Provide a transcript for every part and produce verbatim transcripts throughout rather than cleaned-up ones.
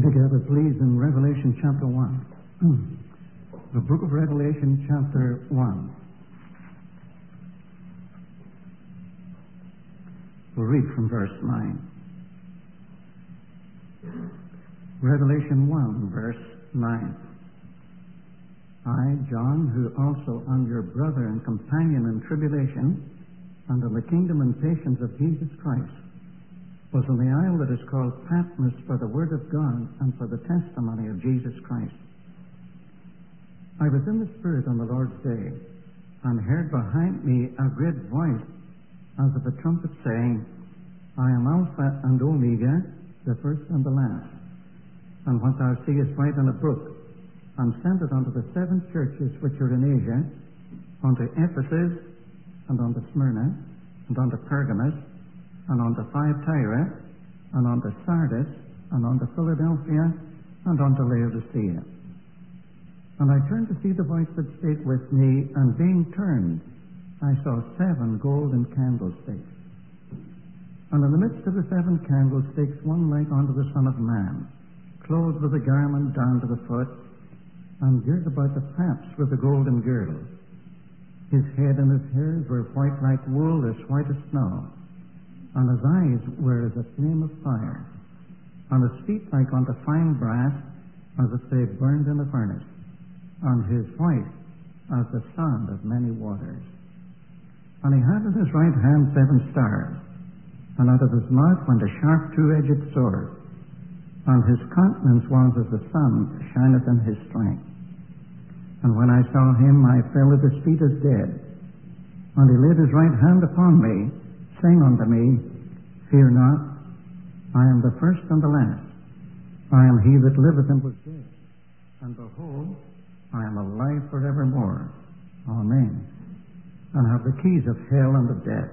together, please, in Revelation chapter one. The book of Revelation chapter one. We'll read from verse nine. Revelation one, verse nine. I, John, who also am your brother and companion in tribulation, and in the kingdom and patience of Jesus Christ, was in the isle that is called Patmos for the word of God and for the testimony of Jesus Christ. I was in the Spirit on the Lord's day, and heard behind me a great voice as of a trumpet saying, I am Alpha and Omega, the first and the last. And what thou seest write in a book, and send it unto the seven churches which are in Asia, unto Ephesus, and unto Smyrna, and unto Pergamos, and unto Thyatira, and unto Sardis, and unto Philadelphia, and unto Laodicea. And I turned to see the voice that spake with me, and being turned, I saw seven golden candlesticks. And in the midst of the seven candlesticks, one like unto the Son of Man, clothed with a garment down to the foot, and girt about the paps with a golden girdle. His head and his hairs were white like wool, as white as snow, and his eyes were as a flame of fire, and his feet like unto fine brass, as if they burned in a furnace, and his voice as the sound of many waters. And he had in his right hand seven stars, and out of his mouth went a sharp two-edged sword, and his countenance was as the sun shineth in his strength. And when I saw him, I fell at his feet as dead. And he laid his right hand upon me, saying unto me, Fear not, I am the first and the last. I am he that liveth and was dead, and behold, I am alive forevermore. Amen. And have the keys of hell and of death.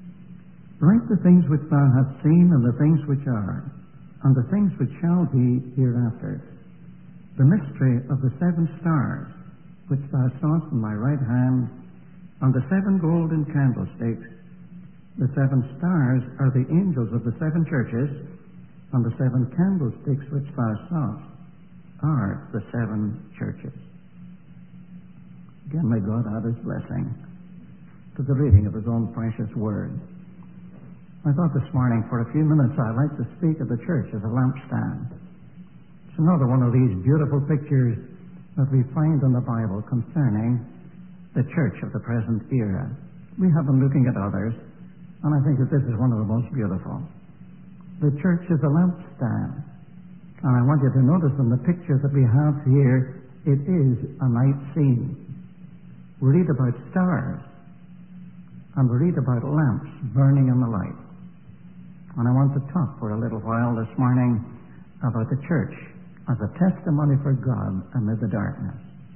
Write the things which thou hast seen, and the things which are, and the things which shall be hereafter. The mystery of the seven stars, which thou sawest in my right hand, and the seven golden candlesticks. The seven stars are the angels of the seven churches, and the seven candlesticks which thou sawest are the seven churches. Again, may God add his blessing to the reading of his own precious word. I thought this morning, for a few minutes, I'd like to speak of the church as a lampstand. It's another one of these beautiful pictures that we find in the Bible concerning the church of the present era. We have been looking at others, and I think that this is one of the most beautiful. The church is a lampstand, and I want you to notice in the picture that we have here, it is a night scene. We read about stars, and we read about lamps burning in the light. And I want to talk for a little while this morning about the church as a testimony for God amid the darkness.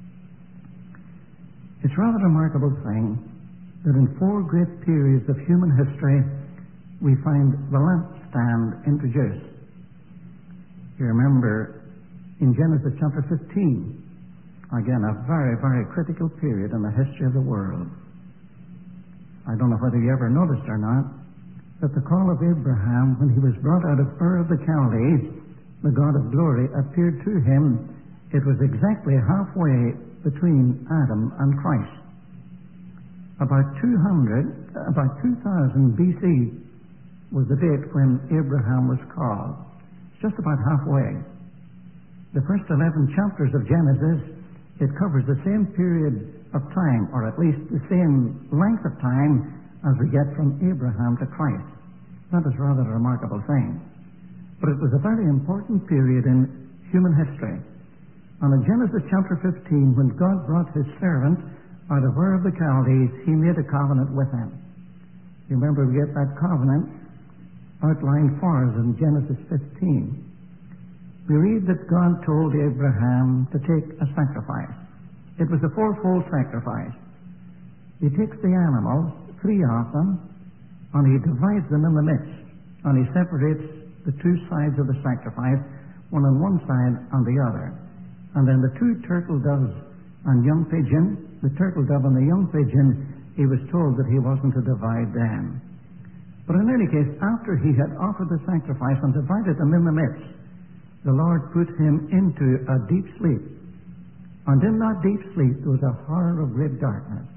It's a rather remarkable thing that in four great periods of human history we find the lampstand introduced. You remember in Genesis chapter fifteen, again a very, very critical period in the history of the world. I don't know whether you ever noticed or not, that the call of Abraham, when he was brought out of Ur of the Chaldees, the God of glory appeared to him. It was exactly halfway between Adam and Christ. About two hundred, about two thousand B C was the date when Abraham was called. It's just about halfway. The first eleven chapters of Genesis, it covers the same period of time, or at least the same length of time as we get from Abraham to Christ. That is rather a remarkable thing. But it was a very important period in human history. And in Genesis chapter fifteen, when God brought his servant out of Ur of the Chaldees, he made a covenant with him. You remember, we get that covenant outlined for us in Genesis fifteen. We read that God told Abraham to take a sacrifice. It was a fourfold sacrifice. He takes the animals, three of them, and he divides them in the midst, and he separates the two sides of the sacrifice, one on one side and the other. And then the two turtle doves and young pigeon, the turtle dove and the young pigeon, he was told that he wasn't to divide them. But in any case, after he had offered the sacrifice and divided them in the midst, the Lord put him into a deep sleep. And in that deep sleep there was a horror of great darkness.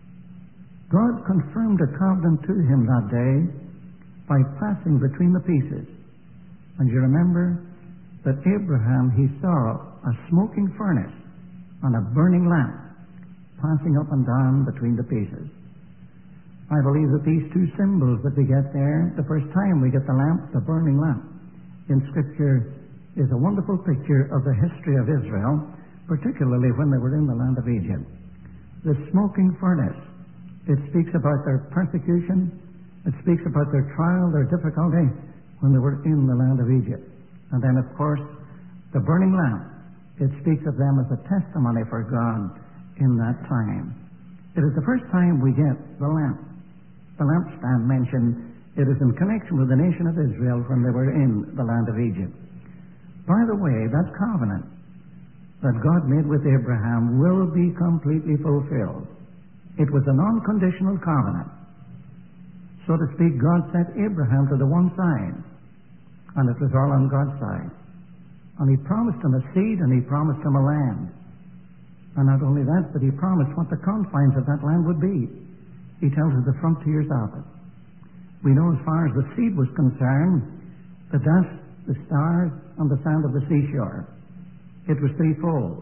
God confirmed a covenant to him that day by passing between the pieces. And you remember that Abraham, he saw a smoking furnace and a burning lamp passing up and down between the pieces. I believe that these two symbols that we get there, the first time we get the lamp, the burning lamp, in Scripture is a wonderful picture of the history of Israel, particularly when they were in the land of Egypt. The smoking furnace, it speaks about their persecution, it speaks about their trial, their difficulty when they were in the land of Egypt. And then, of course, the burning lamp, it speaks of them as a testimony for God in that time. It is the first time we get the lamp. The lampstand mentioned, it is in connection with the nation of Israel when they were in the land of Egypt. By the way, that covenant that God made with Abraham will be completely fulfilled. It was a non-conditional covenant. So to speak, God set Abraham to the one side, and it was all on God's side. And he promised him a seed, and he promised him a land. And not only that, but he promised what the confines of that land would be. He tells us the frontiers of it. We know as far as the seed was concerned, the dust, the stars, and the sand of the seashore. It was threefold.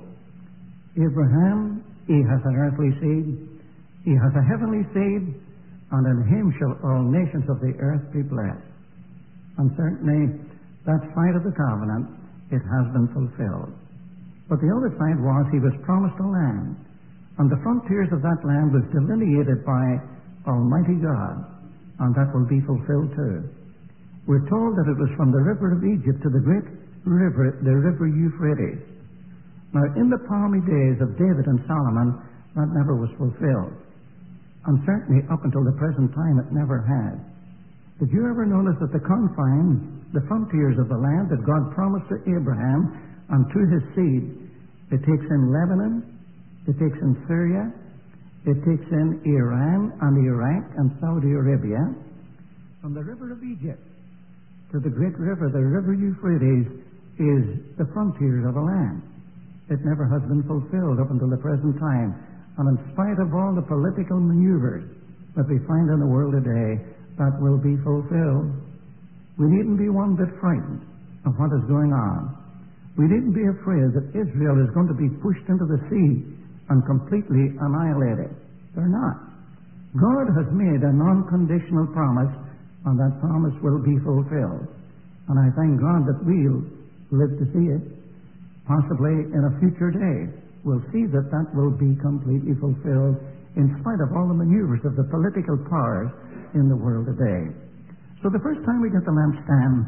Abraham, he has an earthly seed, he has a heavenly seed, and in him shall all nations of the earth be blessed. And certainly, that side of the covenant, it has been fulfilled. But the other side was he was promised a land, and the frontiers of that land was delineated by Almighty God, and that will be fulfilled too. We're told that it was from the river of Egypt to the great river, the river Euphrates. Now, in the palmy days of David and Solomon, that never was fulfilled. And certainly up until the present time, it never has. Did you ever notice that the confines, the frontiers of the land that God promised to Abraham and to his seed, it takes in Lebanon, it takes in Syria, it takes in Iran and Iraq and Saudi Arabia, from the river of Egypt to the great river, the river Euphrates, is the frontiers of a land. It never has been fulfilled up until the present time. And in spite of all the political maneuvers that we find in the world today, that will be fulfilled. We needn't be one bit frightened of what is going on. We needn't be afraid that Israel is going to be pushed into the sea and completely annihilated. They're not. God has made a non-conditional promise, and that promise will be fulfilled. And I thank God that we'll live to see it. Possibly in a future day, we'll see that that will be completely fulfilled in spite of all the maneuvers of the political powers in the world today. So the first time we get the lampstand,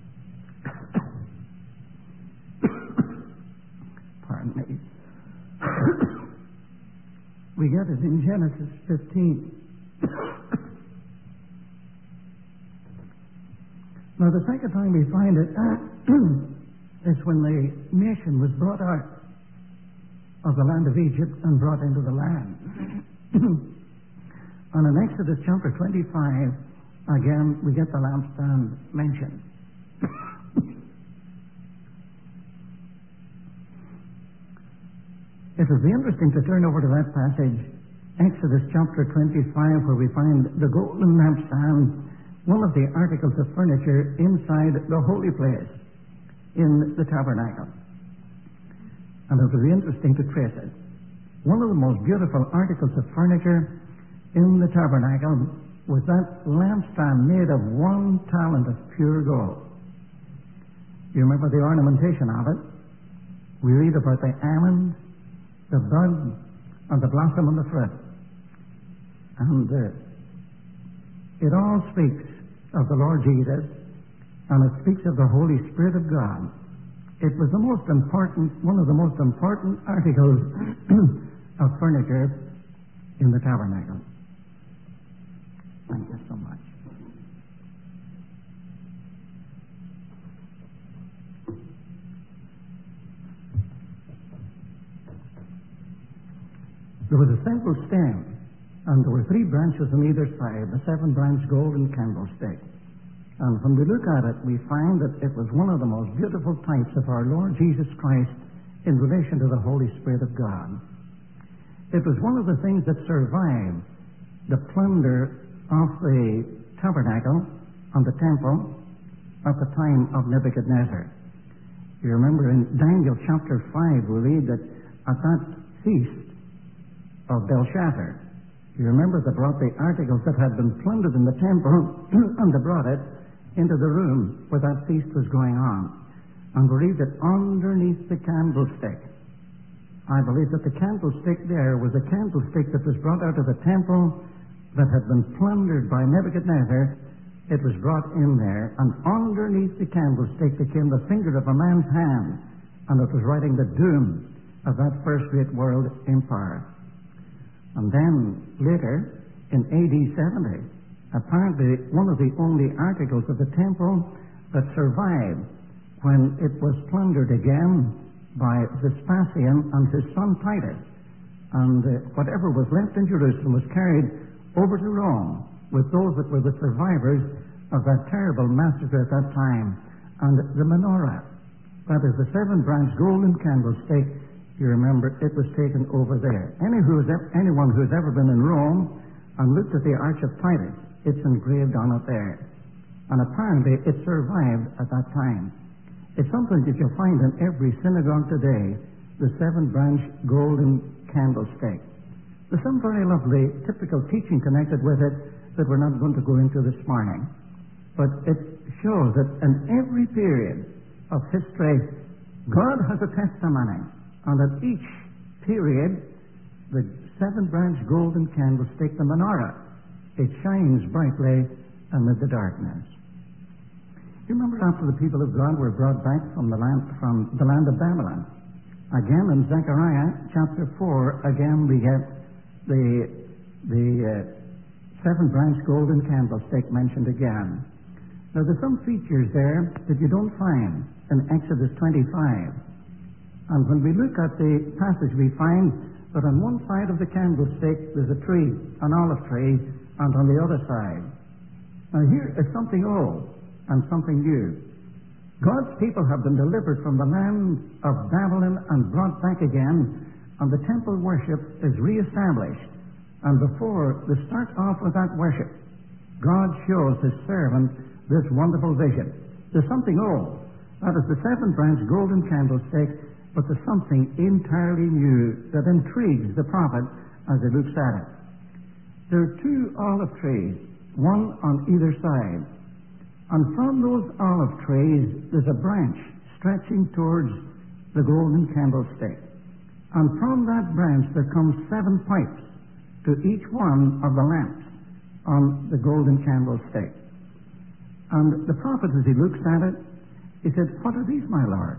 pardon me, we get it in Genesis fifteen. Now the second time we find it is when the nation was brought out of the land of Egypt and brought into the land. And in Exodus chapter twenty-five, again, we get the lampstand mentioned. It will be interesting to turn over to that passage, Exodus chapter twenty-five, where we find the golden lampstand, one of the articles of furniture inside the holy place in the tabernacle. And it will be interesting to trace it. One of the most beautiful articles of furniture in the tabernacle was that lampstand made of one talent of pure gold. You remember the ornamentation of it? We read about the almond, the bud, and the blossom and the fruit. And uh, it all speaks of the Lord Jesus, and it speaks of the Holy Spirit of God. It was the most important, one of the most important articles of furniture in the tabernacle. Thank you so much. There was a central stem, and there were three branches on either side, the seven-branch golden candlestick. And when we look at it, we find that it was one of the most beautiful types of our Lord Jesus Christ in relation to the Holy Spirit of God. It was one of the things that survived the plunder of the tabernacle and the temple at the time of Nebuchadnezzar. You remember in Daniel chapter five, we read that at that feast of Belshazzar, you remember they brought the articles that had been plundered in the temple and they brought it into the room where that feast was going on. And we read that underneath the candlestick, I believe that the candlestick there was a candlestick that was brought out of the temple that had been plundered by Nebuchadnezzar. It was brought in there, and underneath the candlestick there came the finger of a man's hand, and it was writing the doom of that first great world empire. And then later, in A D seventy, apparently one of the only articles of the temple that survived when it was plundered again by Vespasian and his son Titus. And uh, whatever was left in Jerusalem was carried over to Rome with those that were the survivors of that terrible massacre at that time. And the menorah, that is the seven-branch golden candlestick, you remember, it was taken over there. Any who has ever, anyone who has ever been in Rome and looked at the Arch of Titus, it's engraved on it there. And apparently it survived at that time. It's something that you'll find in every synagogue today, the seven-branch golden candlestick. There's some very lovely typical teaching connected with it that we're not going to go into this morning. But it shows that in every period of history, God has a testimony. And at each period, the seven-branch golden candlestick, the menorah, it shines brightly amid the darkness. You remember after the people of God were brought back from the land, from the land of Babylon, again in Zechariah chapter four, again we get the, the uh, seven-branch golden candlestick mentioned again. Now there's some features there that you don't find in Exodus twenty-five. And when we look at the passage, we find that on one side of the candlestick there's a tree, an olive tree, and on the other side. Now here is something old and something new. God's people have been delivered from the land of Babylon and brought back again, and the temple worship is reestablished. And before they start off with that worship, God shows His servant this wonderful vision. There's something old. That is the seven-branch golden candlestick, but there's something entirely new that intrigues the prophet as he looks at it. There are two olive trees, one on either side. And from those olive trees, there's a branch stretching towards the golden candlestick. And from that branch, there come seven pipes to each one of the lamps on the golden candlestick. And the prophet, as he looks at it, he said, "What are these, my Lord?"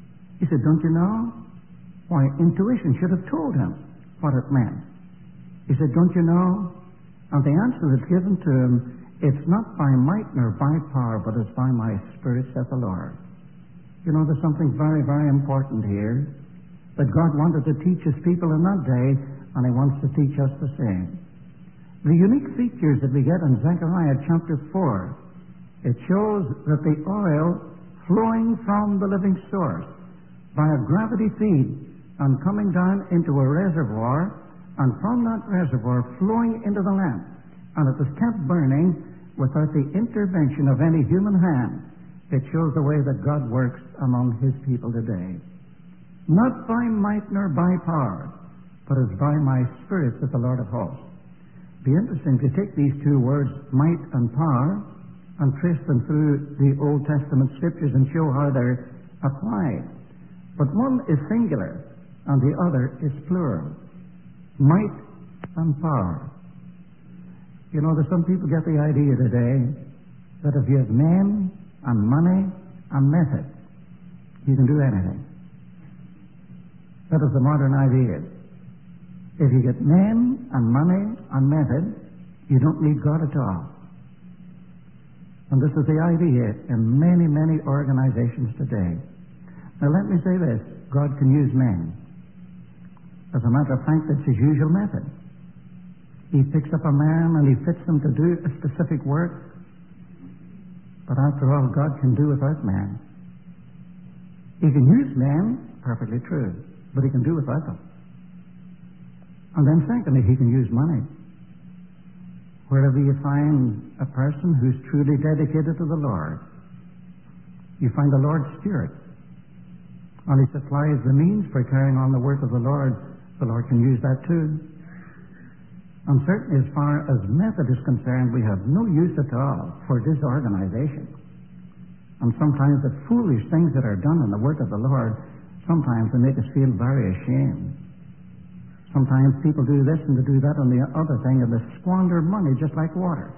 He said, "Don't you know?" Why, intuition should have told him what it meant. He said, "Don't you know?" And the answer that's given to him, "It's not by might nor by power, but it's by my Spirit, saith the Lord." You know, there's something very, very important here that God wanted to teach His people in that day, and He wants to teach us the same. The unique features that we get in Zechariah chapter four, it shows that the oil flowing from the living source by a gravity feed and coming down into a reservoir, and from that reservoir flowing into the lamp, and it was kept burning without the intervention of any human hand. It shows the way that God works among His people today. Not by might nor by power, but it's by my Spirit, saith the Lord of hosts. Be interesting to take these two words, might and power, and trace them through the Old Testament scriptures and show how they're applied. But one is singular and the other is plural. Might and power. You know, there's some people get the idea today that if you have men and money and method, you can do anything. That is the modern idea. If you get men and money and method, you don't need God at all. And this is the idea in many, many organizations today. Now let me say this, God can use men. As a matter of fact, that's His usual method. He picks up a man and He fits him to do a specific work. But after all, God can do without man. He can use men, perfectly true, but he can do without them. And then secondly, he can use money. Wherever you find a person who's truly dedicated to the Lord, you find the Lord's Spirit. And he supplies the means for carrying on the work of the Lord. The Lord can use that too. And certainly as far as method is concerned, we have no use at all for disorganization. And sometimes the foolish things that are done in the work of the Lord, sometimes they make us feel very ashamed. Sometimes people do this and they do that and the other thing, and they squander money just like water.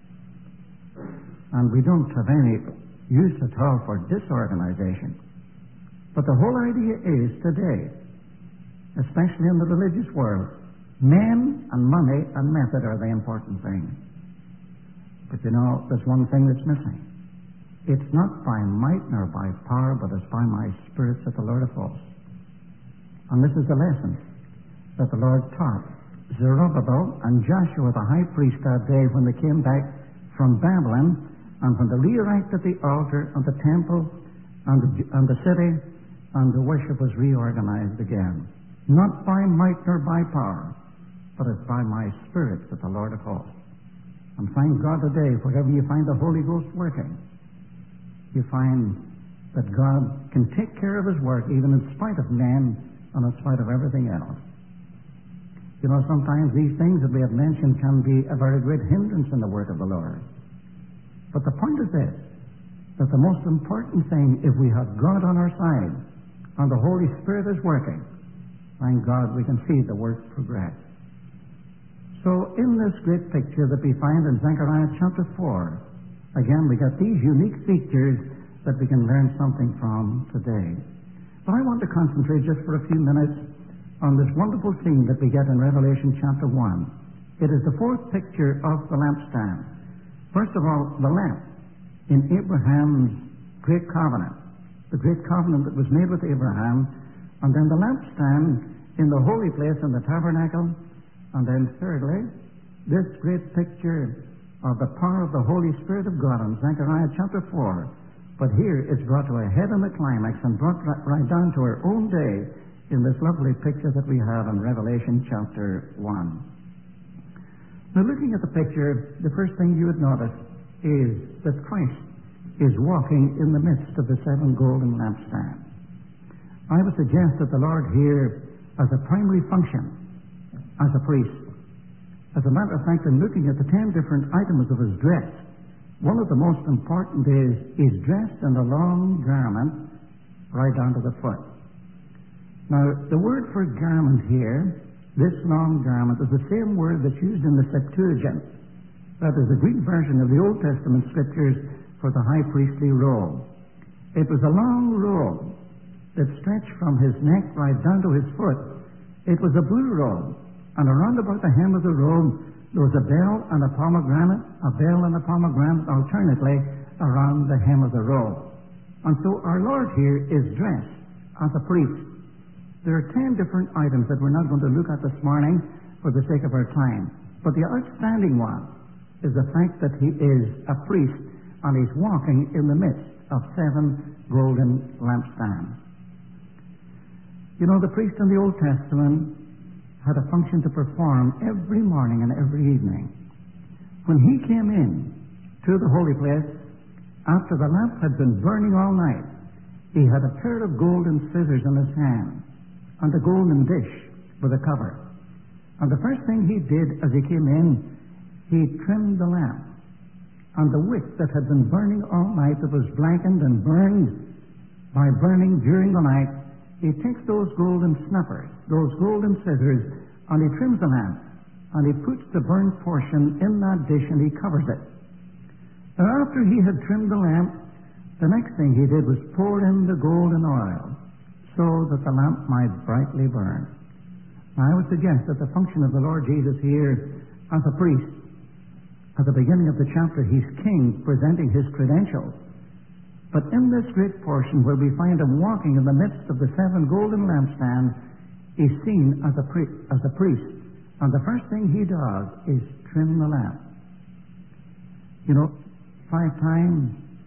And we don't have any use at all for disorganization. But the whole idea is today, especially in the religious world, men and money and method are the important things. But you know, there's one thing that's missing. It's not by might nor by power, but it's by my Spirit, said the Lord of hosts. And this is the lesson that the Lord taught Zerubbabel and Joshua the high priest that day when they came back from Babylon, and when they re-erected the altar and the temple and the, and the city, and the worship was reorganized again. Not by might nor by power, but it's by my Spirit, said the Lord of hosts. And thank God today, wherever you find the Holy Ghost working, you find that God can take care of his work even in spite of men and in spite of everything else. You know, sometimes these things that we have mentioned can be a very great hindrance in the work of the Lord. But the point is this, that the most important thing, if we have God on our side and the Holy Spirit is working, thank God we can see the work progress. So in this great picture that we find in Zechariah chapter four, again we got these unique features that we can learn something from today. But I want to concentrate just for a few minutes on this wonderful scene that we get in Revelation chapter one. It is the fourth picture of the lampstand. First of all, the lamp in Abraham's great covenant, the great covenant that was made with Abraham, and then the lampstand in the holy place in the tabernacle, and then thirdly, this great picture of the power of the Holy Spirit of God in Zechariah chapter four. But here it's brought to a head in the climax and brought right down to our own day in this lovely picture that we have in Revelation chapter one. Now, looking at the picture, the first thing you would notice is that Christ is walking in the midst of the seven golden lampstands. I would suggest that the Lord here has a primary function as a priest. As a matter of fact, in looking at the ten different items of his dress, one of the most important is he's dressed in a long garment right down to the foot. Now, the word for garment here, this long garment, is the same word that's used in the Septuagint. That is the Greek version of the Old Testament scriptures for the high priestly robe. It was a long robe that stretched from his neck right down to his foot. It was a blue robe, and around about the hem of the robe there was a bell and a pomegranate, a bell and a pomegranate alternately around the hem of the robe. And so our Lord here is dressed as a priest. There are ten different items that we're not going to look at this morning for the sake of our time. But the outstanding one is the fact that he is a priest and he's walking in the midst of seven golden lampstands. You know, the priest in the Old Testament had a function to perform every morning and every evening. When he came in to the holy place, after the lamp had been burning all night, he had a pair of golden scissors in his hand and a golden dish with a cover. And the first thing he did as he came in, he trimmed the lamp. And the wick that had been burning all night, that was blackened and burned by burning during the night, he takes those golden snuffers, those golden scissors, and he trims the lamp. And he puts the burnt portion in that dish and he covers it. And after he had trimmed the lamp, the next thing he did was pour in the golden oil, so that the lamp might brightly burn. Now, I would suggest that the function of the Lord Jesus here as a priest, at the beginning of the chapter, he's king, presenting his credentials. But in this great portion where we find him walking in the midst of the seven golden lampstands, he's seen as a, pri- as a priest. And the first thing he does is trim the lamp. You know, five times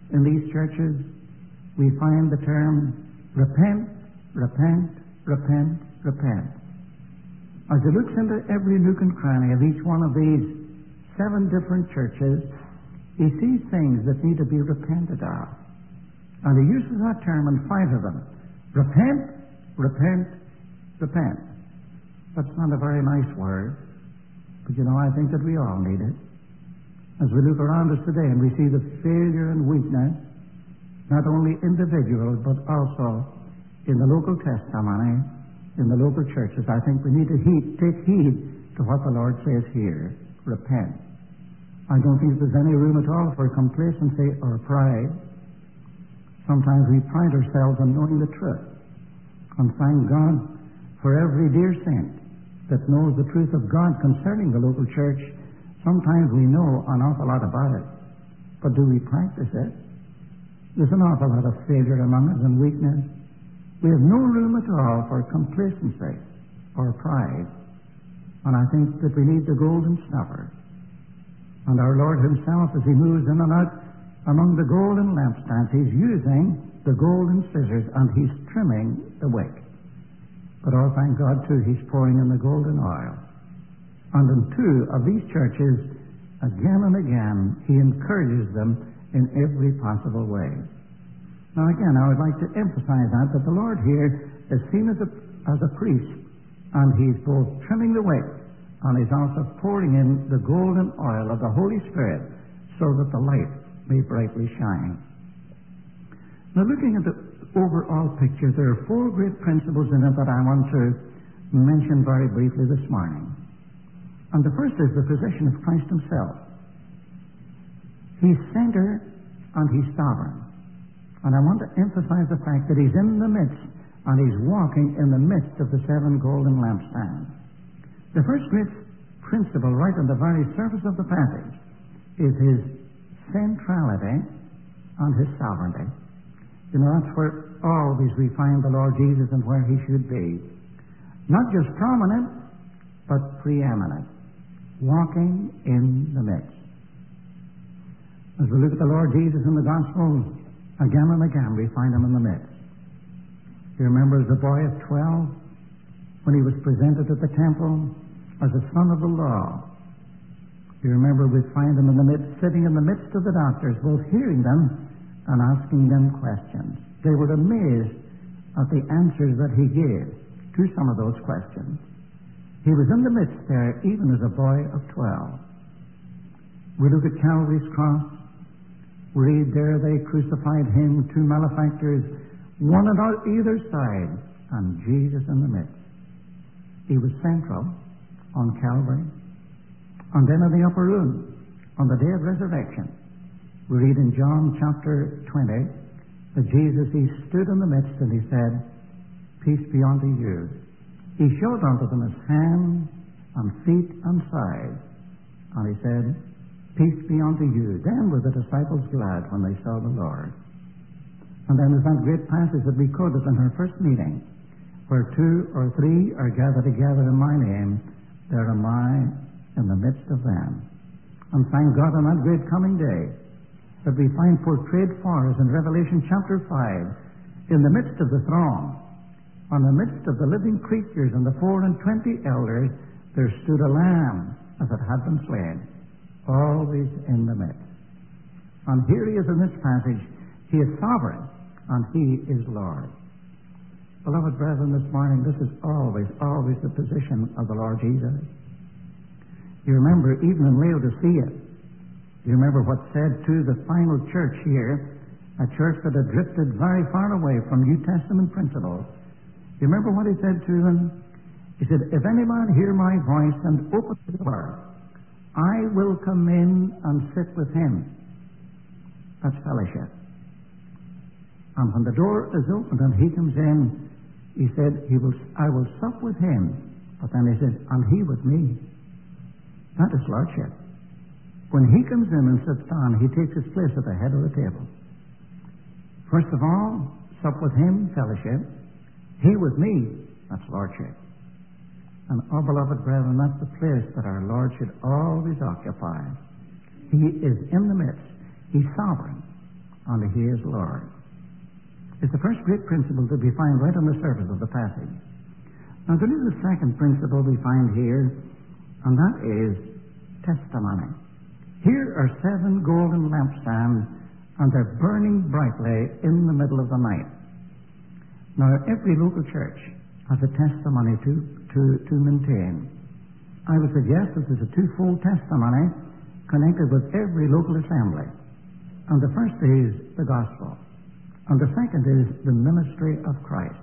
in these churches, we find the term repent, repent, repent, repent. As he looks into every nook and cranny of each one of these seven different churches, he sees things that need to be repented of. And he uses that term in five of them. Repent, repent, repent. That's not a very nice word, but you know, I think that we all need it. As we look around us today and we see the failure and weakness, not only individual, but also in the local testimony, in the local churches, I think we need to heed, take heed to what the Lord says here. Repent. I don't think there's any room at all for complacency or pride. Sometimes we pride ourselves on knowing the truth. And thank God for every dear saint that knows the truth of God concerning the local church. Sometimes we know an awful lot about it, but do we practice it? There's an awful lot of failure among us and weakness. We have no room at all for complacency or pride. And I think that we need the golden snuffer. And our Lord himself, as he moves in and out among the golden lampstands, he's using the golden scissors and he's trimming the wick. But oh, thank God, too, he's pouring in the golden oil. And in two of these churches, again and again, he encourages them in every possible way. Now, again, I would like to emphasize that, that the Lord here is seen as a, as a priest, and he's both trimming the wick, and he's also pouring in the golden oil of the Holy Spirit so that the light may brightly shine. Now, looking at the overall picture, there are four great principles in it that I want to mention very briefly this morning. And the first is the position of Christ himself. He's center and he's sovereign. And I want to emphasize the fact that he's in the midst and he's walking in the midst of the seven golden lampstands. The first great principle right on the very surface of the passage is his centrality and his sovereignty. You know, that's where always we find the Lord Jesus and where he should be. Not just prominent, but preeminent. Walking in the midst. As we look at the Lord Jesus in the Gospel, again and again we find him in the midst. You remember as a boy of twelve, when he was presented at the temple as a son of the law. You remember we find him in the midst, sitting in the midst of the doctors, both hearing them and asking them questions. They were amazed at the answers that he gave to some of those questions. He was in the midst there even as a boy of twelve. We look at Calvary's cross. We read there they crucified him, two malefactors, one on either side, and Jesus in the midst. He was central on Calvary. And then in the upper room, on the day of resurrection, we read in John chapter twenty that Jesus, he stood in the midst and he said, "Peace be unto you." He showed unto them his hands and feet and side, and he said, "Peace be unto you." Then were the disciples glad when they saw the Lord. And then there's that great passage that we quoted in our first meeting, where two or three are gathered together in my name, there am I in the midst of them. And thank God on that great coming day that we find portrayed for us in Revelation chapter five, in the midst of the throne, on the midst of the living creatures and the four and twenty elders, there stood a lamb as it had been slain, always in the midst. And here he is in this passage. He is sovereign and he is Lord. Beloved brethren, this morning, this is always, always the position of the Lord Jesus. You remember, even in Laodicea, you remember what's said to the final church here, a church that had drifted very far away from New Testament principles. You remember what he said to them? He said, "If any man hear my voice and open the door, I will come in and sit with him." That's fellowship. And when the door is opened and he comes in, he said, "He will. I will sup with him." But then he said, "And he with me." That is lordship. When he comes in and sits down, he takes his place at the head of the table. First of all, sup with him, fellowship. He with me, that's lordship. And, oh, beloved brethren, that's the place that our Lord should always occupy. He is in the midst. He's sovereign. only He is Lord. It's the first great principle that we find right on the surface of the passage. Now, there is a second principle we find here, and that is testimony. Here are seven golden lampstands, and they're burning brightly in the middle of the night. Now, every local church has a testimony to, to, to maintain. I would suggest that there's a twofold testimony connected with every local assembly. And the first is the gospel. And the second is the ministry of Christ.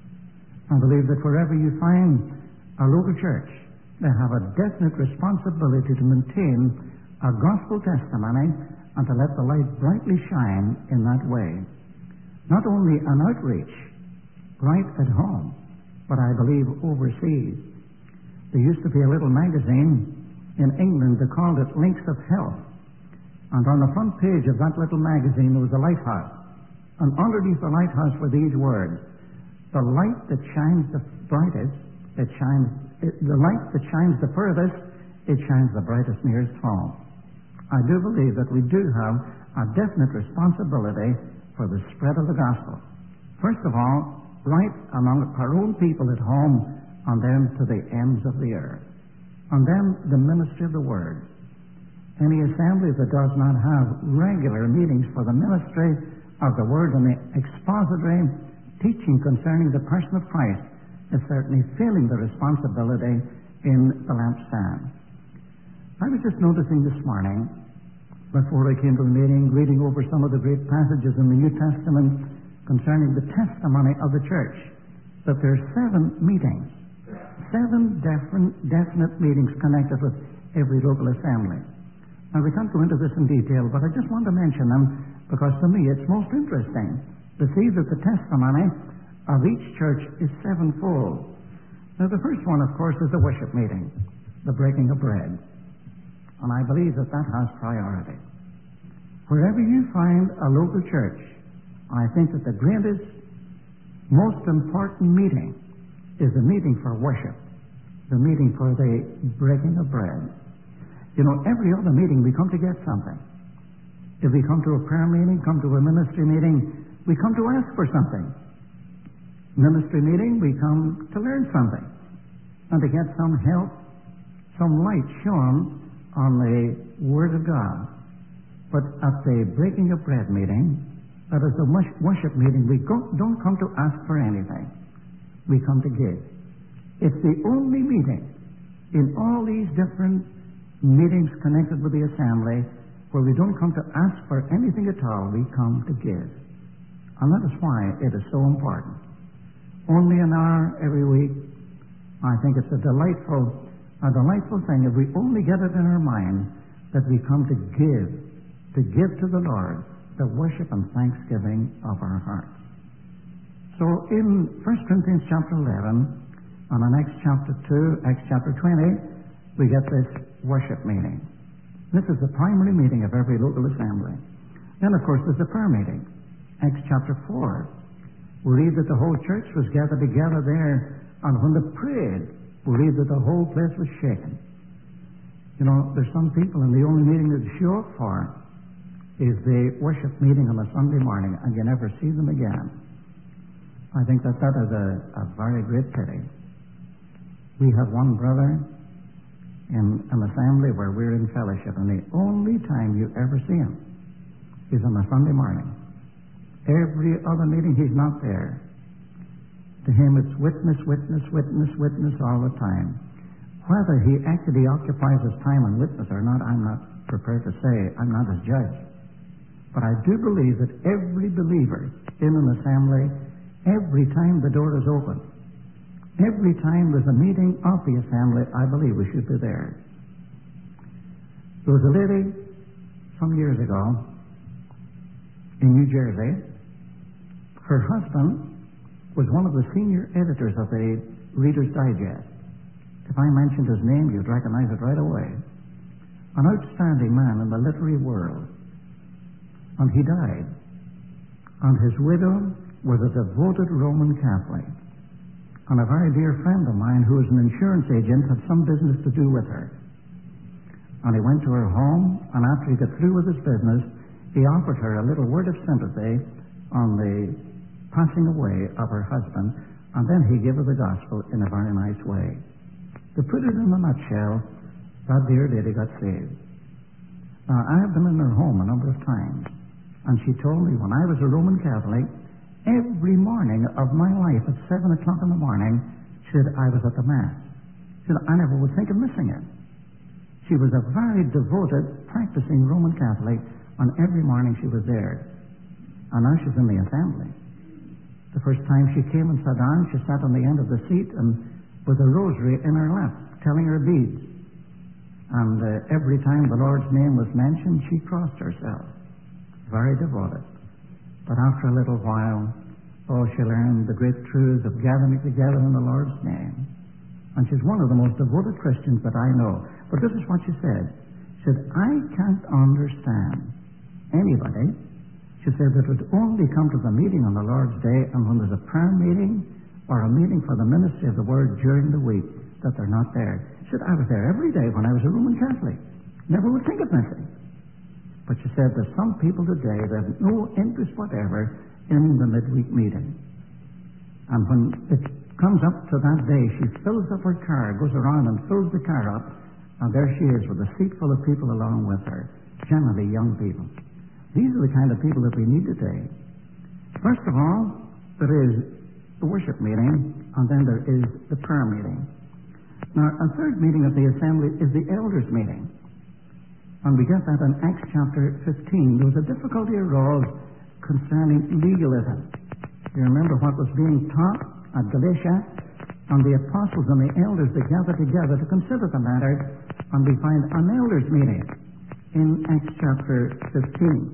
I believe that wherever you find a local church, they have a definite responsibility to maintain a gospel testimony and to let the light brightly shine in that way. Not only an outreach right at home, but I believe overseas. There used to be a little magazine in England, they called it Links of Health. And on the front page of that little magazine there was a lighthouse. And underneath the lighthouse were these words: the light that shines the brightest, it shines, it, the light that shines the furthest, it shines the brightest nearest home. I do believe that we do have a definite responsibility for the spread of the gospel. First of all, right among our own people at home, and then to the ends of the earth. And then the ministry of the Word. Any assembly that does not have regular meetings for the ministry of the Word and the expository teaching concerning the person of Christ is certainly failing the responsibility in the lampstand. I was just noticing this morning, before I came to the meeting, reading over some of the great passages in the New Testament concerning the testimony of the church, that there are seven meetings, seven different, definite meetings connected with every local assembly. Now, we can't go into this in detail, but I just want to mention them because to me it's most interesting to see that the testimony of each church is sevenfold. Now, the first one, of course, is the worship meeting, the breaking of bread. And I believe that that has priority. Wherever you find a local church, I think that the greatest, most important meeting is the meeting for worship, the meeting for the breaking of bread. You know, every other meeting we come to get something. If we come to a prayer meeting, come to a ministry meeting, we come to ask for something. Ministry meeting, we come to learn something and to get some help, some light shown on the Word of God. But at the breaking of bread meeting, that is the worship meeting, we don't come to ask for anything. We come to give. It's the only meeting in all these different meetings connected with the assembly where we don't come to ask for anything at all, we come to give. And that is why it is so important. Only an hour every week, I think it's a delightful, a delightful thing if we only get it in our mind that we come to give, to give to the Lord the worship and thanksgiving of our hearts. So in First Corinthians chapter eleven, and in Acts chapter two, Acts chapter twenty, we get this worship meeting. This is the primary meeting of every local assembly. Then, of course, there's the prayer meeting. Acts chapter four, we read that the whole church was gathered together there, and when they prayed, we read that the whole place was shaken. You know, there's some people, and the only meeting that they show up for is the worship meeting on a Sunday morning, and you never see them again. I think that that is a, a very great pity. We have one brother in an assembly where we're in fellowship, and the only time you ever see him is on a Sunday morning. Every other meeting he's not there. To him it's witness, witness, witness, witness all the time. Whether he actually occupies his time on witness or not, I'm not prepared to say. I'm not his judge. But I do believe that every believer in an assembly, every time the door is open, every time there's a meeting of the assembly, I believe we should be there. There was a lady some years ago in New Jersey. Her husband was one of the senior editors of the Reader's Digest. If I mentioned his name, you'd recognize it right away. An outstanding man in the literary world. And he died. And his widow was a devoted Roman Catholic. And a very dear friend of mine who was an insurance agent had some business to do with her. And he went to her home, and after he got through with his business, he offered her a little word of sympathy on the passing away of her husband, and then he gave her the gospel in a very nice way. To put it in a nutshell, that dear lady got saved. Now, I have been in her home a number of times, and she told me when I was a Roman Catholic, every morning of my life at seven o'clock in the morning, she said I was at the Mass. She said I never would think of missing it. She was a very devoted, practicing Roman Catholic, and every morning she was there. And now she's in the assembly. The first time she came and sat down, she sat on the end of the seat and with a rosary in her lap, telling her beads. And uh, every time the Lord's name was mentioned, she crossed herself. Very devoted. But after a little while, oh, she learned the great truths of gathering together in the Lord's name. And she's one of the most devoted Christians that I know. But this is what she said. She said, I can't understand anybody, she said, that would only come to the meeting on the Lord's Day and when there's a prayer meeting or a meeting for the ministry of the Word during the week, that they're not there. She said, I was there every day when I was a Roman Catholic. Never would think of missing. But she said there's some people today that have no interest whatever in the midweek meeting. And when it comes up to that day, she fills up her car, goes around and fills the car up, and there she is with a seat full of people along with her, generally young people. These are the kind of people that we need today. First of all, there is the worship meeting, and then there is the prayer meeting. Now, a third meeting of the assembly is the elders' meeting. And we get that in Acts chapter fifteen. There was a difficulty arose concerning legalism. You remember what was being taught at Galatia? And the apostles and the elders, they gathered together to consider the matter, and we find an elders' meeting in Acts chapter fifteen.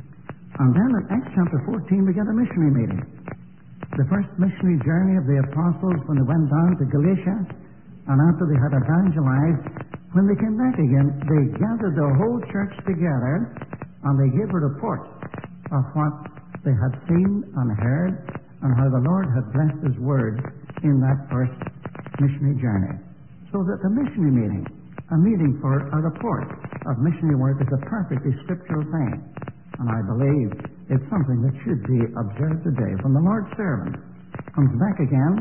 And then in Acts chapter fourteen, we get a missionary meeting. The first missionary journey of the apostles when they went down to Galatia, and after they had evangelized, when they came back again, they gathered the whole church together, and they gave a report of what they had seen and heard, and how the Lord had blessed His Word in that first missionary journey. So that the missionary meeting, a meeting for a report of missionary work, is a perfectly scriptural thing. And I believe it's something that should be observed today. When the Lord's servant comes back again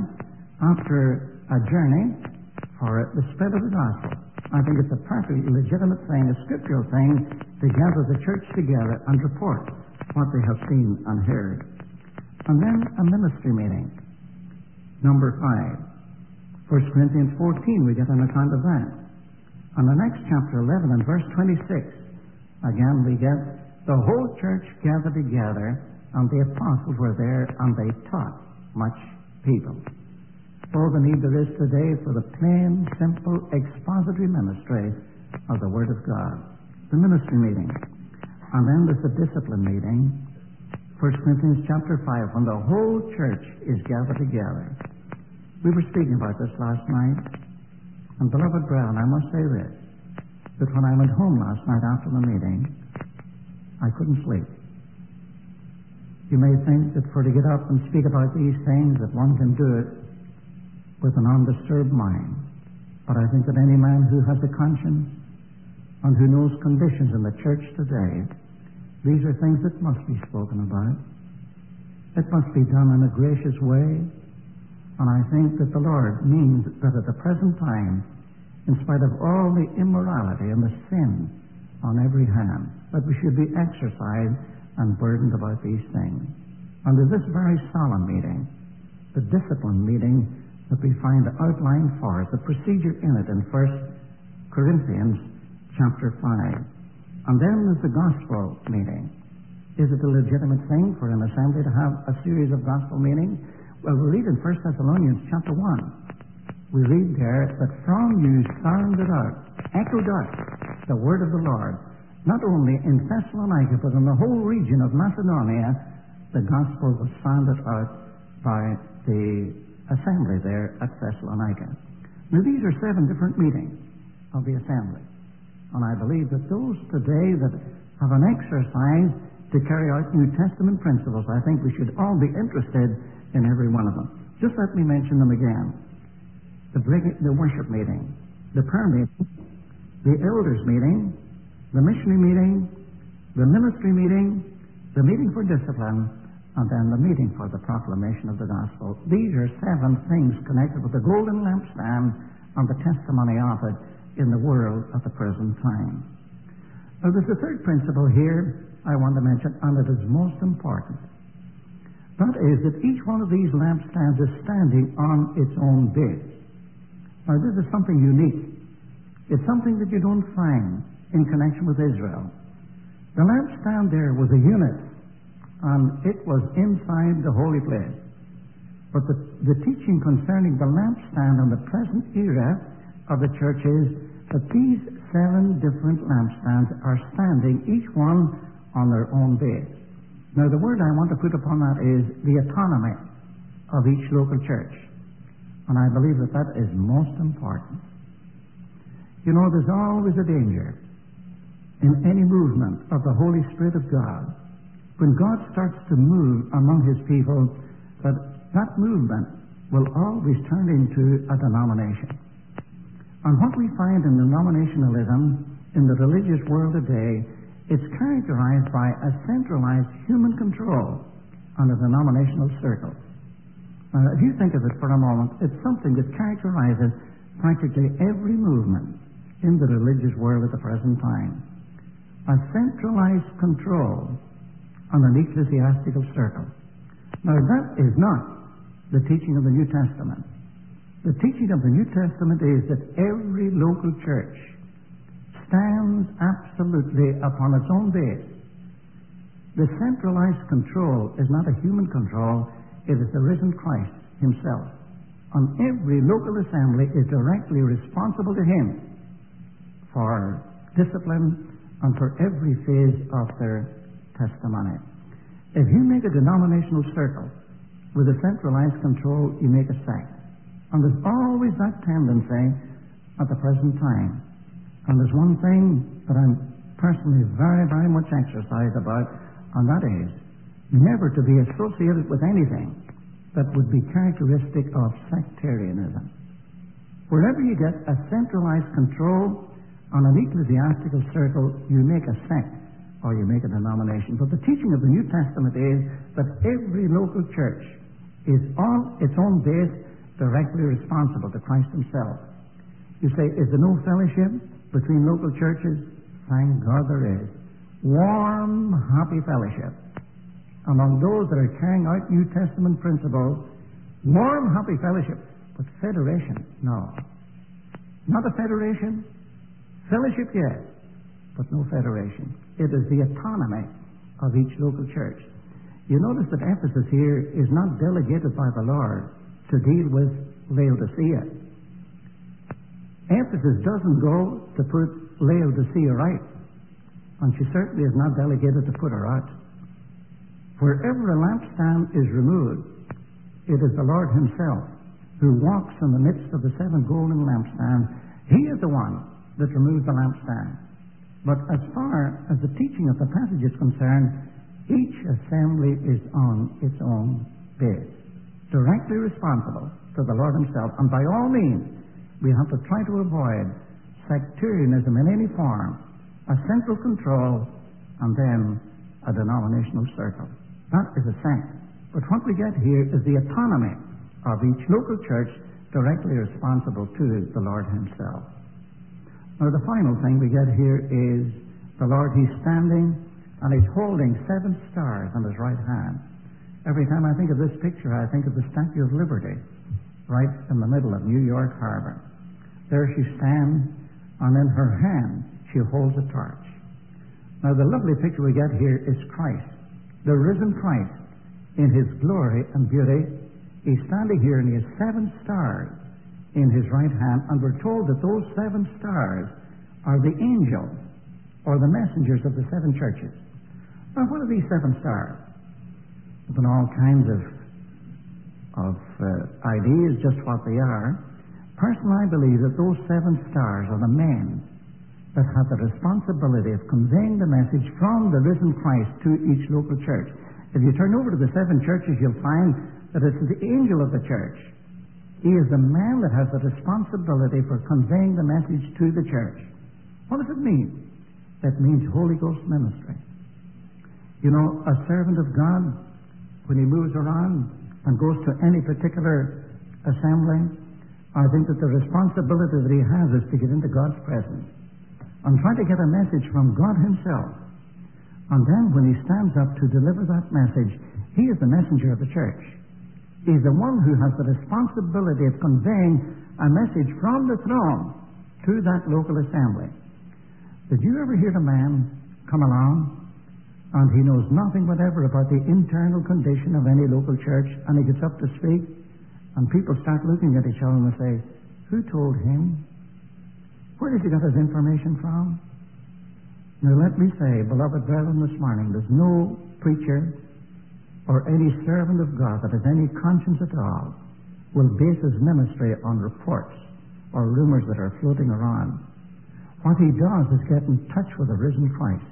after a journey for the spread of the gospel, I think it's a perfectly legitimate thing, a scriptural thing, to gather the church together and report what they have seen and heard. And then a ministry meeting. Number five. First Corinthians fourteen, we get an account of that. On the next chapter eleven and verse twenty-six, again we get the whole church gathered together, and the apostles were there, and they taught much people. Oh, the need there is today for the plain, simple, expository ministry of the Word of God. The ministry meeting. And then there's the discipline meeting. First Corinthians chapter five, when the whole church is gathered together. We were speaking about this last night. And beloved Brown, I must say this, that when I went home last night after the meeting, I couldn't sleep. You may think that for to get up and speak about these things that one can do it with an undisturbed mind. But I think that any man who has a conscience and who knows conditions in the church today, these are things that must be spoken about. It must be done in a gracious way. And I think that the Lord means that at the present time, in spite of all the immorality and the sin on every hand, that we should be exercised and burdened about these things. Under this very solemn meeting, the discipline meeting that we find outlined for us, the procedure in it in First Corinthians chapter five. And then there's the gospel meeting. Is it a legitimate thing for an assembly to have a series of gospel meetings? Well, we read in First Thessalonians chapter one. We read there that from you sounded out, echoed out, the word of the Lord. Not only in Thessalonica, but in the whole region of Macedonia, the gospel was sounded out by the assembly there at Thessalonica. Now, these are seven different meetings of the assembly. And I believe that those today that have an exercise to carry out New Testament principles, I think we should all be interested in every one of them. Just let me mention them again. The, the worship meeting, the prayer meeting, the elders meeting, the missionary meeting, the ministry meeting, the meeting for discipline, and then the meeting for the proclamation of the gospel. These are seven things connected with the golden lampstand and the testimony of it in the world at the present time. Now, there's a third principle here I want to mention, and it is most important. That is that each one of these lampstands is standing on its own base. Now, this is something unique. It's something that you don't find in connection with Israel. The lampstand there was a unit, and it was inside the holy place. But the, the teaching concerning the lampstand in the present era of the church is that these seven different lampstands are standing, each one on their own base. Now, the word I want to put upon that is the autonomy of each local church. And I believe that that is most important. You know, there's always a danger in any movement of the Holy Spirit of God. When God starts to move among His people, that that movement will always turn into a denomination. And what we find in denominationalism in the religious world today, it's characterized by a centralized human control on a denominational circle. Now, if you think of it for a moment, it's something that characterizes practically every movement in the religious world at the present time. A centralized control on an ecclesiastical circle. Now, that is not the teaching of the New Testament. The teaching of the New Testament is that every local church stands absolutely upon its own base. The centralized control is not a human control, it is the risen Christ Himself. And every local assembly is directly responsible to Him for discipline and for every phase of their testimony. If you make a denominational circle with a centralized control, you make a sect. And there's always that tendency at the present time. And there's one thing that I'm personally very, very much exercised about, and that is never to be associated with anything that would be characteristic of sectarianism. Wherever you get a centralized control on an ecclesiastical circle, you make a sect or you make a denomination. But the teaching of the New Testament is that every local church is on its own base directly responsible to Christ Himself. You say, is there no fellowship between local churches? Thank God there is. Warm, happy fellowship among those that are carrying out New Testament principles. Warm, happy fellowship. But federation, no. Not a federation. Fellowship, yes, but no federation. It is the autonomy of each local church. You notice that Ephesus here is not delegated by the Lord to deal with Laodicea. Ephesus doesn't go to put Laodicea right, and she certainly is not delegated to put her out. Wherever a lampstand is removed, it is the Lord Himself who walks in the midst of the seven golden lampstands. He is the one that removes the lampstand. But as far as the teaching of the passage is concerned, each assembly is on its own base, directly responsible to the Lord Himself. And by all means, we have to try to avoid sectarianism in any form, a central control, and then a denominational circle. That is a sect. But what we get here is the autonomy of each local church directly responsible to the Lord Himself. Now, the final thing we get here is the Lord, He's standing and He's holding seven stars on His right hand. Every time I think of this picture, I think of the Statue of Liberty right in the middle of New York Harbor. There she stands, and in her hand she holds a torch. Now, the lovely picture we get here is Christ, the risen Christ, in His glory and beauty. He's standing here and He has seven stars in His right hand, and we're told that those seven stars are the angels or the messengers of the seven churches. Now, what are these seven stars? There's been all kinds of, of uh, ideas just what they are. Personally, I believe that those seven stars are the men that have the responsibility of conveying the message from the risen Christ to each local church. If you turn over to the seven churches, you'll find that it's the angel of the church. He is the man that has the responsibility for conveying the message to the church. What does it mean? It means Holy Ghost ministry. You know, a servant of God, when he moves around and goes to any particular assembly, I think that the responsibility that he has is to get into God's presence and try to get a message from God himself. And then when he stands up to deliver that message, he is the messenger of the church. He's the one who has the responsibility of conveying a message from the throne to that local assembly. Did you ever hear a man come along and he knows nothing whatever about the internal condition of any local church, and he gets up to speak, and people start looking at each other and they say, who told him? Where did he get his information from? Now let me say, beloved brethren, this morning, there's no preacher or any servant of God that has any conscience at all will base his ministry on reports or rumors that are floating around. What he does is get in touch with the risen Christ.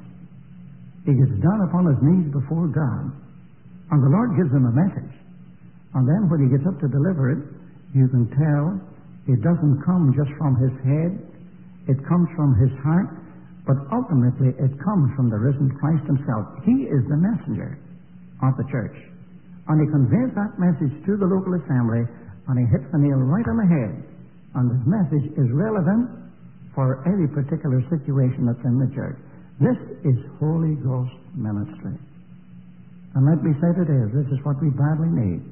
He gets down upon his knees before God, and the Lord gives him a message. And then when he gets up to deliver it, you can tell it doesn't come just from his head, it comes from his heart, but ultimately it comes from the risen Christ himself. He is the messenger of the church. And he conveys that message to the local assembly, and he hits the nail right on the head. And his message is relevant for any particular situation that's in the church. This is Holy Ghost ministry. And let me say it is, this is what we badly need.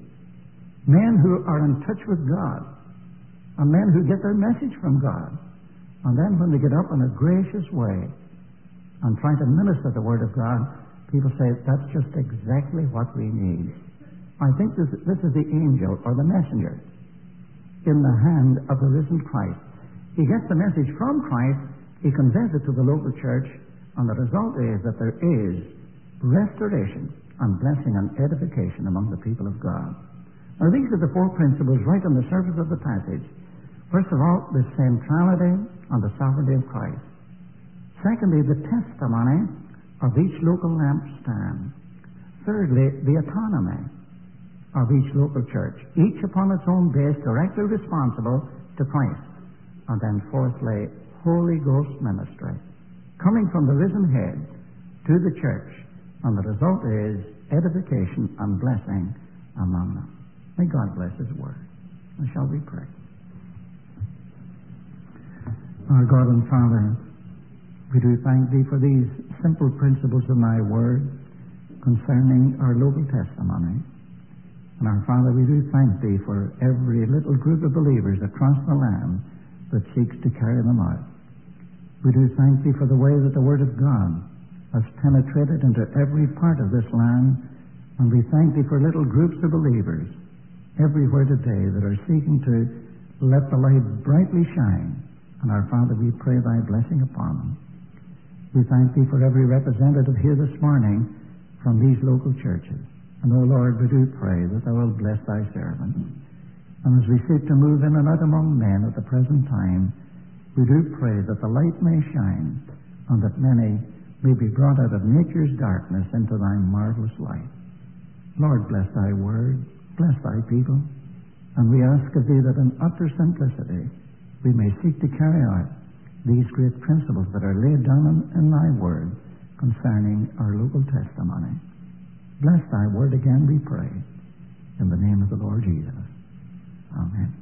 Men who are in touch with God, and men who get their message from God, and then when they get up in a gracious way and try to minister the Word of God, people say, that's just exactly what we need. I think this, this is the angel or the messenger in the hand of the risen Christ. He gets the message from Christ, he conveys it to the local church, and the result is that there is restoration and blessing and edification among the people of God. Now, these are the four principles right on the surface of the passage. First of all, the centrality and the sovereignty of Christ. Secondly, the testimony of each local lampstand. Thirdly, the autonomy of each local church, each upon its own base, directly responsible to Christ. And then fourthly, Holy Ghost ministry, coming from the risen head to the church, and the result is edification and blessing among them. May God bless His Word. And shall we pray? Our God and Father, we do thank Thee for these simple principles of Thy Word concerning our local testimony. And our Father, we do thank Thee for every little group of believers across the land that seeks to carry them out. We do thank Thee for the way that the Word of God has penetrated into every part of this land, and we thank Thee for little groups of believers everywhere today that are seeking to let the light brightly shine. And our Father, we pray Thy blessing upon them. We thank Thee for every representative here this morning from these local churches. And, O Lord, we do pray that Thou wilt bless Thy servants. And as we seek to move in and out among men at the present time, we do pray that the light may shine and that many may be brought out of nature's darkness into Thy marvelous light. Lord, bless Thy word, bless Thy people, and we ask of Thee that in utter simplicity we may seek to carry out these great principles that are laid down in, in Thy word concerning our local testimony. Bless Thy word again, we pray, in the name of the Lord Jesus. Amen.